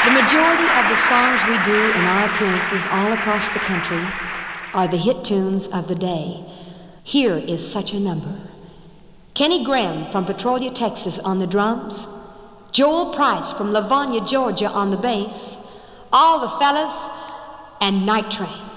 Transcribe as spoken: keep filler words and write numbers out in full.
The majority of the songs we do in our appearances all across the country are the hit tunes of the day. Here is such a number. Kenny Graham from Petrolia, Texas on the drums, Joel Price from Livonia, Georgia on the bass, All the Fellas, and Night Train.